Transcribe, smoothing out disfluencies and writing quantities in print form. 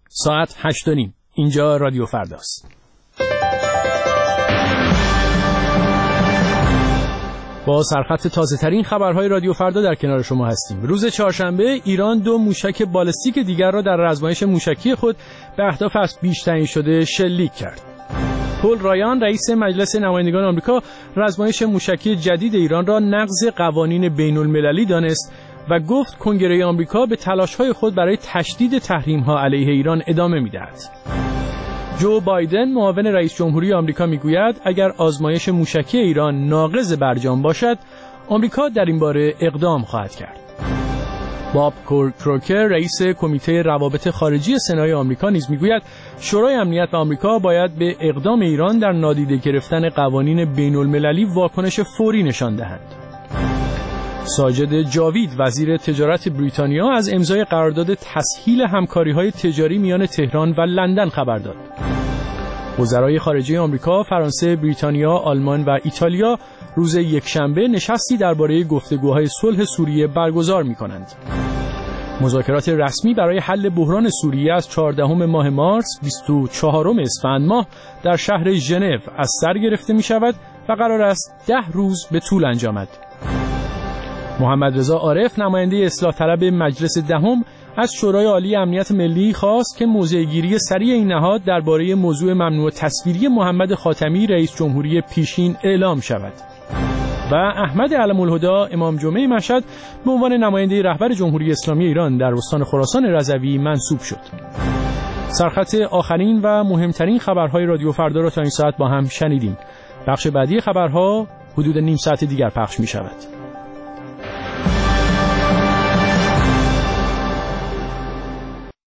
ساعت 8:30. اینجا رادیو فرداست. با سرخط تازه ترین خبرهای رادیو فردا در کنار شما هستیم. روز چهارشنبه ایران 2 موشک بالستیک دیگر را در آزمایش موشکی خود به اهداف از پیش تعیین شده شلیک کرد. پل رایان رئیس مجلس نمایندگان آمریکا آزمایش موشکی جدید ایران را نقض قوانین بین‌المللی دانست و گفت کنگره آمریکا به تلاش‌های خود برای تشدید تحریم‌ها علیه ایران ادامه می‌دهد. جو بایدن معاون رئیس جمهوری آمریکا میگوید اگر آزمایش موشکی ایران ناقض برجام باشد، آمریکا در این باره اقدام خواهد کرد. باب کروکر رئیس کمیته روابط خارجی سنای آمریکا نیز میگوید شورای امنیت آمریکا باید به اقدام ایران در نادیده گرفتن قوانین بین‌المللی واکنش فوری نشان دهند. ساجد جاوید وزیر تجارت بریتانیا از امضای قرارداد تسهیل همکاری‌های تجاری میان تهران و لندن خبر داد. وزرای خارجه آمریکا، فرانسه، بریتانیا، آلمان و ایتالیا روز یکشنبه نشستی درباره گفتگوهای صلح سوریه برگزار می‌کنند. مذاکرات رسمی برای حل بحران سوریه از 14 ماه مارس 24 اسفند ماه در شهر ژنو از سر گرفته می‌شود و قرار است 10 روز به طول انجامد. محمد رضا عارف نماینده اصلاح طلب مجلس دهم از شورای عالی امنیت ملی خواست که موضع‌گیری سریع این نهاد درباره موضوع ممنوع تصویری محمد خاتمی رئیس جمهوری پیشین اعلام شود. و احمد علم الهدا امام جمعه مشهد به عنوان نماینده رهبر جمهوری اسلامی ایران در استان خراسان رضوی منصوب شد. سرخط آخرین و مهمترین خبرهای رادیو فردا را تا این ساعت با هم شنیدیم. بخش بعدی خبرها حدود نیم ساعت دیگر پخش می شود.